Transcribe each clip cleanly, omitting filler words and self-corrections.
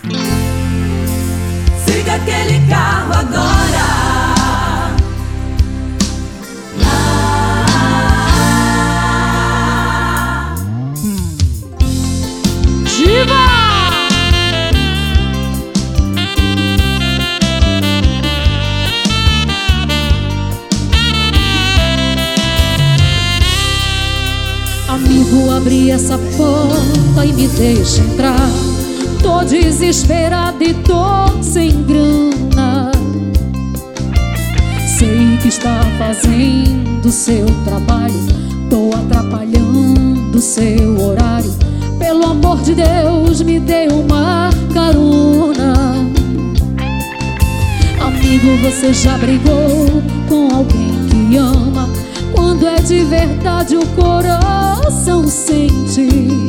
Siga aquele carro agora. Diva! Amigo, abre essa porta e me deixa entrar. Tô desesperada e tô sem grana. Sei que está fazendo seu trabalho, tô atrapalhando seu horário. Pelo amor de Deus, me dê uma carona. Amigo, você já brigou com alguém que ama? Quando é de verdade o coração sente.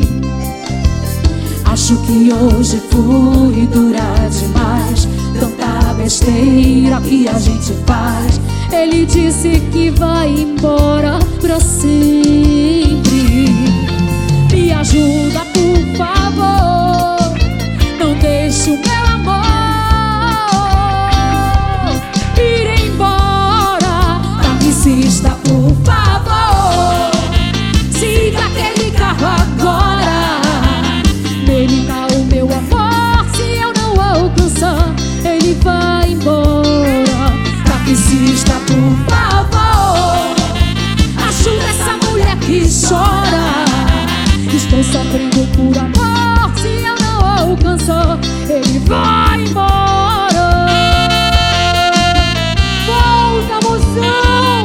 Acho que hoje fui durar demais. Tanta besteira que a gente faz. Ele disse que vai embora pra sempre. Me ajuda, por favor. Não deixe o meu amor ir embora. Taxista, por favor, siga aquele carro agora. Nele tá o meu amor. Se eu não alcançar, ele vai embora. Taxista, por favor, ajuda essa mulher que chora. Estou sofrendo por amor. Se eu não alcançar, ele vai embora. Volta, moção!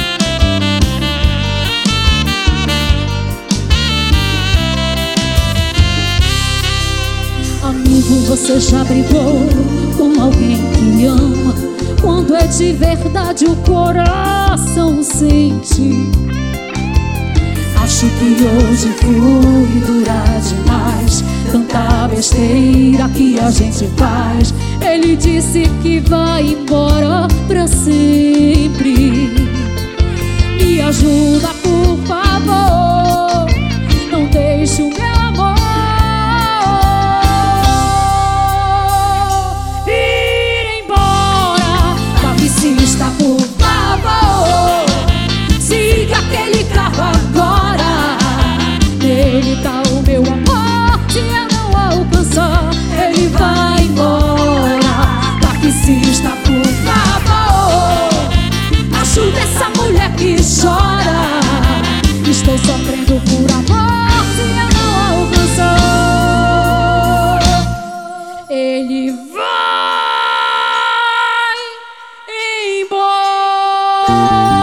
Amigo, você já brigou com alguém que ama? Quando é de verdade o coração sente. Acho que hoje fui durar demais. Tanta besteira que a gente faz. Ele disse que vai embora pra sempre. Me ajuda, por favor. Não deixe o meu amor ir embora. Taxista, por favor, siga aquele carro agora. Nele tá o meu amor. Se eu não alcançar, ele vai embora. Taxista, por favor, ajuda essa mulher que chora. Estou sofrendo por amor. Se eu não alcançar, ele vai embora.